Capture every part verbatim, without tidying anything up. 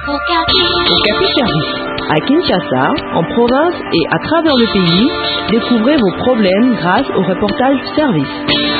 Okapi Service. À Kinshasa, en province et à travers le pays, découvrez vos problèmes grâce au reportage service.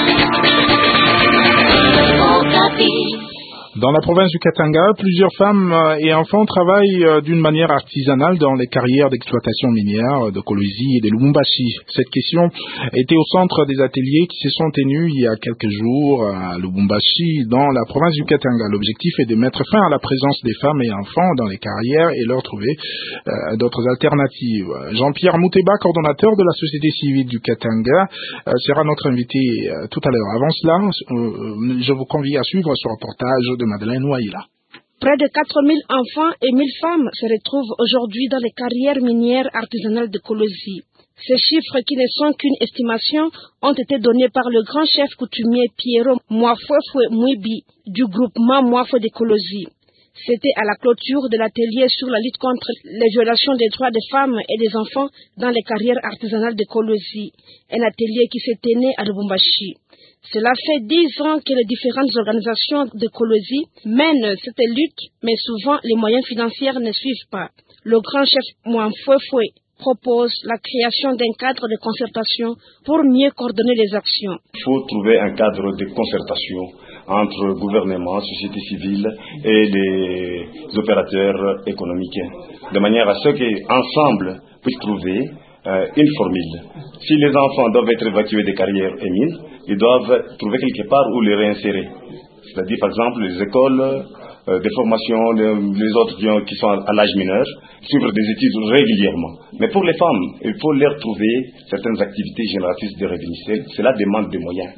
Dans la province du Katanga, plusieurs femmes et enfants travaillent d'une manière artisanale dans les carrières d'exploitation minière de Kolwezi et de Lubumbashi. Cette question était au centre des ateliers qui se sont tenus il y a quelques jours à Lubumbashi, dans la province du Katanga. L'objectif est de mettre fin à la présence des femmes et enfants dans les carrières et leur trouver euh, d'autres alternatives. Jean-Pierre Mouteba, coordonnateur de la société civile du Katanga, euh, sera notre invité euh, tout à l'heure. Avant cela, euh, je vous convie à suivre ce reportage de Madeleine Waïla. Près de quatre mille enfants et mille femmes se retrouvent aujourd'hui dans les carrières minières artisanales de Kolwezi. Ces chiffres, qui ne sont qu'une estimation, ont été donnés par le grand chef coutumier Pierrot Mwafwefwe Mwibi du groupement Mwafwe de Kolwezi. C'était à la clôture de l'atelier sur la lutte contre les violations des droits des femmes et des enfants dans les carrières artisanales de Kolwezi, un atelier qui se tenait à Lubumbashi. Cela fait dix ans que les différentes organisations de Kolwezi mènent cette lutte, mais souvent les moyens financiers ne suivent pas. Le grand chef Mwafwefwe propose la création d'un cadre de concertation pour mieux coordonner les actions. Il faut trouver un cadre de concertation entre gouvernement, société civile et les opérateurs économiques, de manière à ce qu'ensemble puissent trouver euh, une formule. Si les enfants doivent être évacués des carrières et mines, ils doivent trouver quelque part où les réinsérer. C'est-à-dire, par exemple, les écoles, euh, des formations, les, les autres qui, ont, qui sont à l'âge mineur, suivre des études régulièrement. Mais pour les femmes, il faut leur trouver certaines activités génératrices de revenus. Cela demande des moyens.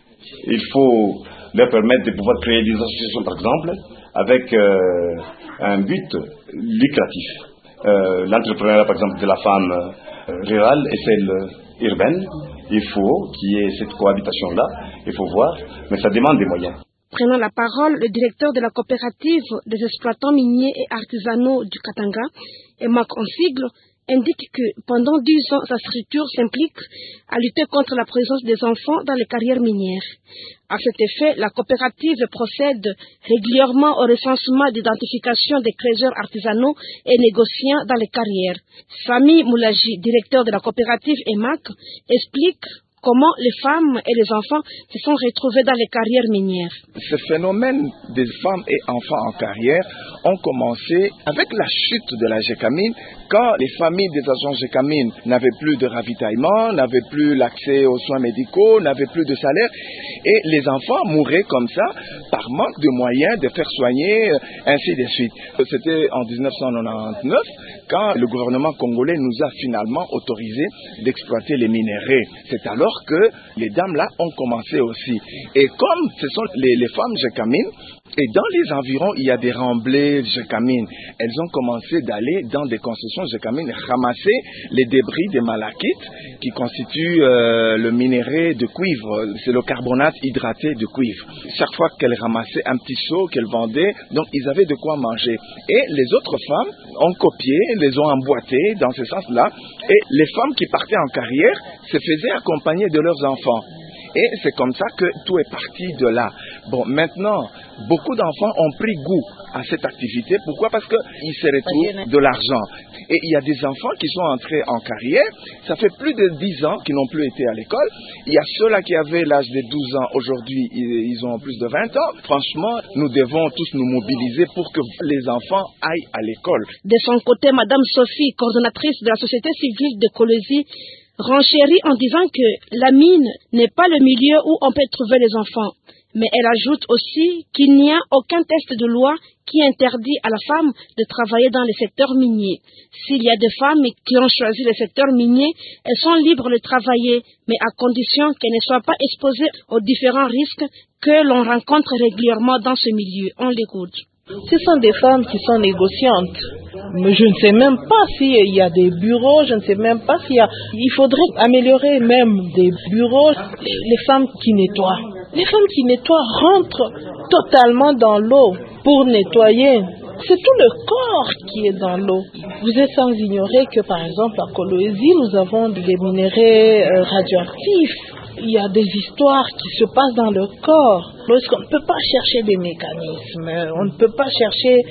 Il faut leur permettre de pouvoir créer des associations, par exemple, avec euh, un but lucratif. Euh, L'entrepreneuriat, par exemple, de la femme euh, rurale et celle urbaine, il faut qu'il y ait cette cohabitation-là, il faut voir, mais ça demande des moyens. Prenant la parole, le directeur de la coopérative des exploitants miniers et artisanaux du Katanga, Emak en sigle, indique que pendant dix ans, sa structure s'implique à lutter contre la présence des enfants dans les carrières minières. À cet effet, la coopérative procède régulièrement au recensement d'identification des creuseurs artisanaux et négociants dans les carrières. Sami Moulaji, directeur de la coopérative E M A C, explique comment les femmes et les enfants se sont retrouvés dans les carrières minières. Ce phénomène des femmes et enfants en carrière ont commencé avec la chute de la Gécamine, quand les familles des agents Gécamine n'avaient plus de ravitaillement, n'avaient plus l'accès aux soins médicaux, n'avaient plus de salaire, et les enfants mouraient comme ça par manque de moyens de faire soigner, ainsi de suite. C'était en dix-neuf cent quatre-vingt-dix-neuf, quand le gouvernement congolais nous a finalement autorisé d'exploiter les minerais. C'est alors que les dames là ont commencé aussi. Et comme ce sont les, les femmes Gécamines, et dans les environs, il y a des remblais Gécamines. Elles ont commencé d'aller dans des concessions Gécamines ramasser les débris des malachites qui constituent euh, le minerai de cuivre. C'est le carbonate hydraté de cuivre. Chaque fois qu'elles ramassaient un petit seau qu'elles vendaient, donc ils avaient de quoi manger. Et les autres femmes ont copié, les ont emboîtées dans ce sens-là. Et les femmes qui partaient en carrière se faisaient accompagner de leurs enfants. Et c'est comme ça que tout est parti de là. Bon, maintenant, beaucoup d'enfants ont pris goût à cette activité. Pourquoi? Parce qu'ils se retrouvent de l'argent. Et il y a des enfants qui sont entrés en carrière. Ça fait plus de dix ans qu'ils n'ont plus été à l'école. Il y a ceux-là qui avaient l'âge de douze ans. Aujourd'hui, ils ont plus de vingt ans. Franchement, nous devons tous nous mobiliser pour que les enfants aillent à l'école. De son côté, Madame Sophie, coordonnatrice de la société civile de Kolwezi, renchérit en disant que la mine n'est pas le milieu où on peut trouver les enfants. Mais elle ajoute aussi qu'il n'y a aucun texte de loi qui interdit à la femme de travailler dans le secteur minier. S'il y a des femmes qui ont choisi le secteur minier, elles sont libres de travailler, mais à condition qu'elles ne soient pas exposées aux différents risques que l'on rencontre régulièrement dans ce milieu. On l'écoute. Ce sont des femmes qui sont négociantes. Mais je ne sais même pas s'il y a des bureaux, je ne sais même pas s'il y a... Il faudrait améliorer même des bureaux. Les femmes qui nettoient. Les femmes qui nettoient rentrent totalement dans l'eau pour nettoyer. C'est tout le corps qui est dans l'eau. Vous êtes sans ignorer que par exemple à Kolwezi, nous avons des minéraux euh, radioactifs. Il y a des histoires qui se passent dans le corps. Parce qu'on ne peut pas chercher des mécanismes, on ne peut pas chercher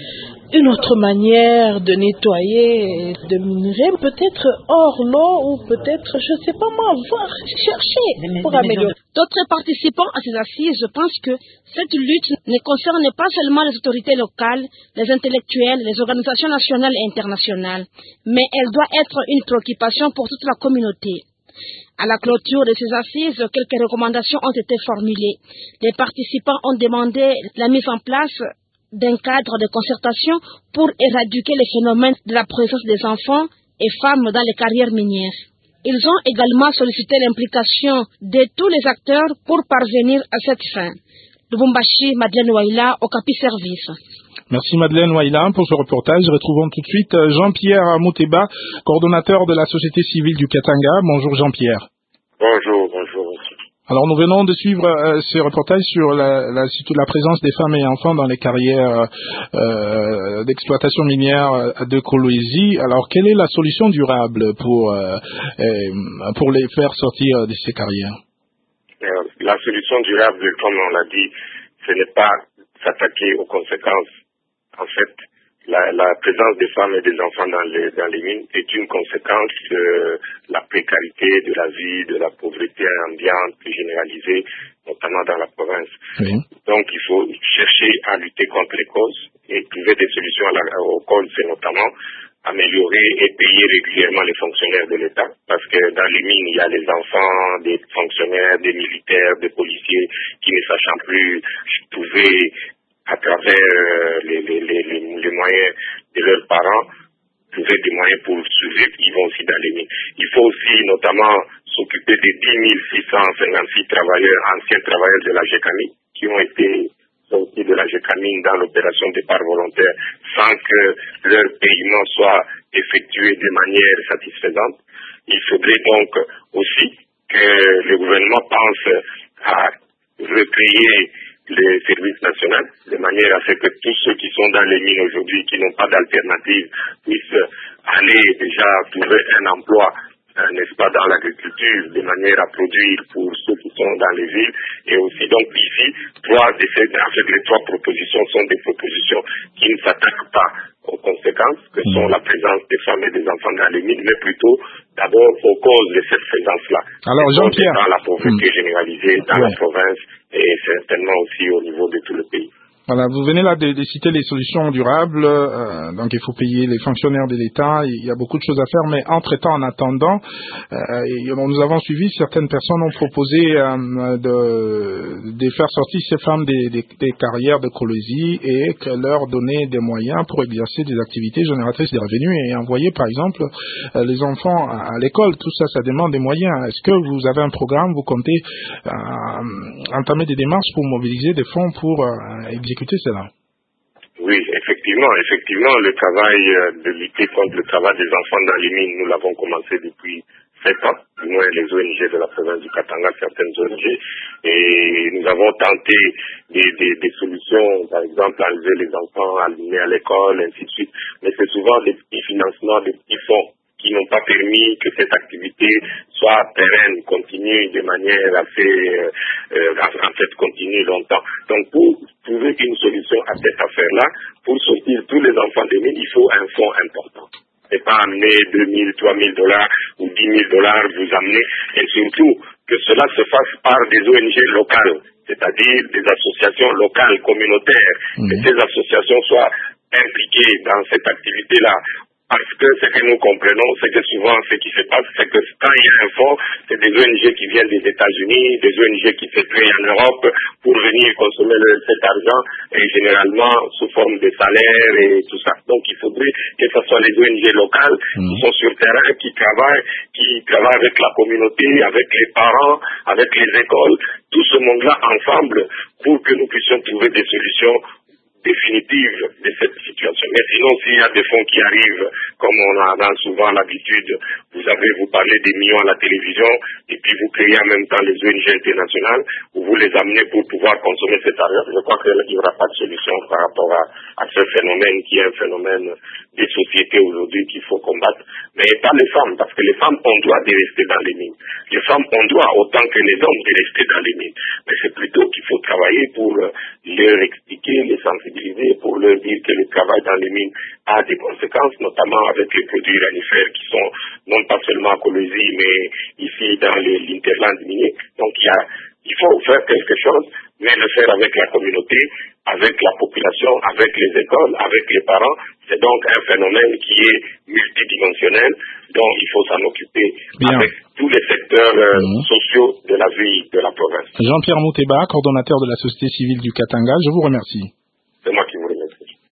une autre manière de nettoyer, de minerer, peut-être hors l'eau ou peut-être, je ne sais pas moi, voir, chercher pour améliorer. D'autres participants à ces assises pensent que cette lutte ne concerne pas seulement les autorités locales, les intellectuels, les organisations nationales et internationales, mais elle doit être une préoccupation pour toute la communauté. À la clôture de ces assises, quelques recommandations ont été formulées. Les participants ont demandé la mise en place d'un cadre de concertation pour éradiquer le phénomène de la présence des enfants et femmes dans les carrières minières. Ils ont également sollicité l'implication de tous les acteurs pour parvenir à cette fin. Lubumbashi, Madeleine Waila, Okapi Service. Merci Madeleine Waila pour ce reportage. Retrouvons tout de suite Jean-Pierre Mouteba, coordonnateur de la société civile du Katanga. Bonjour Jean-Pierre. Bonjour, bonjour. Alors nous venons de suivre euh, ces reportages sur la, la, la présence des femmes et enfants dans les carrières euh, d'exploitation minière de Kolwezi. Alors quelle est la solution durable pour, euh, euh, pour les faire sortir de ces carrières? euh, La solution durable, comme on l'a dit, ce n'est pas s'attaquer aux conséquences. En fait, la, la présence des femmes et des enfants dans les, dans les mines est une conséquence de la précarité de la vie, de la pauvreté ambiante généralisée, notamment dans la province. Oui. Donc, il faut chercher à lutter contre les causes et trouver des solutions à la, aux causes, c'est notamment améliorer et payer régulièrement les fonctionnaires de l'État, parce que dans les mines, il y a les enfants, des fonctionnaires, des militaires, des policiers qui ne sachant plus trouver à travers euh, les, les, les, les, les moyens de leurs parents, trouver des moyens pour survivre, ils vont aussi dans les mines. Il faut aussi notamment s'occuper des dix mille six cent cinquante-six travailleurs, anciens travailleurs de la GECAMIN, qui ont été sortis de la GECAMIN dans l'opération départ volontaire sans que leur paiement soit effectué de manière satisfaisante. Il faudrait donc aussi que le gouvernement pense à recréer les services nationaux, de manière à ce que tous ceux qui sont dans les mines aujourd'hui, qui n'ont pas d'alternative, puissent aller déjà trouver un emploi, euh, n'est-ce pas, dans l'agriculture, de manière à produire pour ceux qui sont dans les villes. Et aussi, donc, ici, trois de ces, en fait, les trois propositions sont des propositions qui ne s'attaquent pas aux conséquences, que sont la présence des femmes et des enfants dans les mines, mais plutôt, d'abord, aux causes de cette présence-là. Alors, Jean-Pierre. Dans la pauvreté mmh. généralisée, dans ouais. la province, et certainement aussi au niveau de tout le pays. Voilà, vous venez là de, de citer les solutions durables, euh, donc il faut payer les fonctionnaires de l'État, il y a beaucoup de choses à faire, mais entre-temps, en attendant, euh, et, bon, nous avons suivi, certaines personnes ont proposé euh, de, de faire sortir ces femmes des, des, des carrières de Kolwezi et que leur donner des moyens pour exercer des activités génératrices de revenus et envoyer par exemple euh, les enfants à, à l'école. Tout ça, ça demande des moyens. Est-ce que vous avez un programme, vous comptez euh, entamer des démarches pour mobiliser des fonds pour euh, exécuter cela? Oui, effectivement, effectivement, le travail de lutter contre le travail des enfants dans les mines, nous l'avons commencé depuis sept ans, du moins les O N G de la province du Katanga, certaines O N G, et nous avons tenté des, des, des solutions, par exemple, enlever les enfants, allumer à l'école, ainsi de suite, mais c'est souvent des petits financements, des petits fonds qui n'ont pas permis que cette activité soit pérenne, continue de manière assez, euh, euh, en fait, continue longtemps. Donc, pour trouver une solution à cette affaire-là, pour sortir tous les enfants des mines, il faut un fonds important. C'est pas amener deux mille, trois mille dollars ou dix mille dollars, vous amener, et surtout que cela se fasse par des O N G locales, c'est-à-dire des associations locales, communautaires, mmh. que ces associations soient impliquées dans cette activité-là. Parce que ce que nous comprenons, c'est que souvent ce qui se passe, c'est que quand il y a un fonds, c'est des O N G qui viennent des États-Unis, des O N G qui se créent en Europe pour venir consommer le, cet argent, et généralement sous forme de salaire et tout ça. Donc il faudrait que ce soit les O N G locales mmh. qui sont sur le terrain, qui travaillent, qui travaillent avec la communauté, avec les parents, avec les écoles, tout ce monde-là ensemble pour que nous puissions trouver des solutions définitive de cette situation. Mais sinon, s'il y a des fonds qui arrivent, comme on a souvent l'habitude, vous avez, vous parlez des millions à la télévision, et puis vous créez en même temps les O N G internationales, où vous les amenez pour pouvoir consommer cet argent. Je crois qu'il n'y aura pas de solution par rapport à, à ce phénomène qui est un phénomène des sociétés aujourd'hui qu'il faut combattre, mais pas les femmes, parce que les femmes ont droit de rester dans les mines. Les femmes ont droit, autant que les hommes, de rester dans les mines. Mais c'est plutôt qu'il faut travailler pour leur expliquer, les sensibiliser, pour leur dire que le travail dans les mines a des conséquences, notamment avec les produits ranifères qui sont non pas seulement à Kolwezi, mais ici dans l'interland minier. Donc il y a Il faut faire quelque chose, mais le faire avec la communauté, avec la population, avec les écoles, avec les parents. C'est donc un phénomène qui est multidimensionnel, dont il faut s'en occuper Bien. Avec tous les secteurs euh, mmh. sociaux de la vie de la province. Jean-Pierre Mouteba, coordonnateur de la société civile du Katanga, je vous remercie.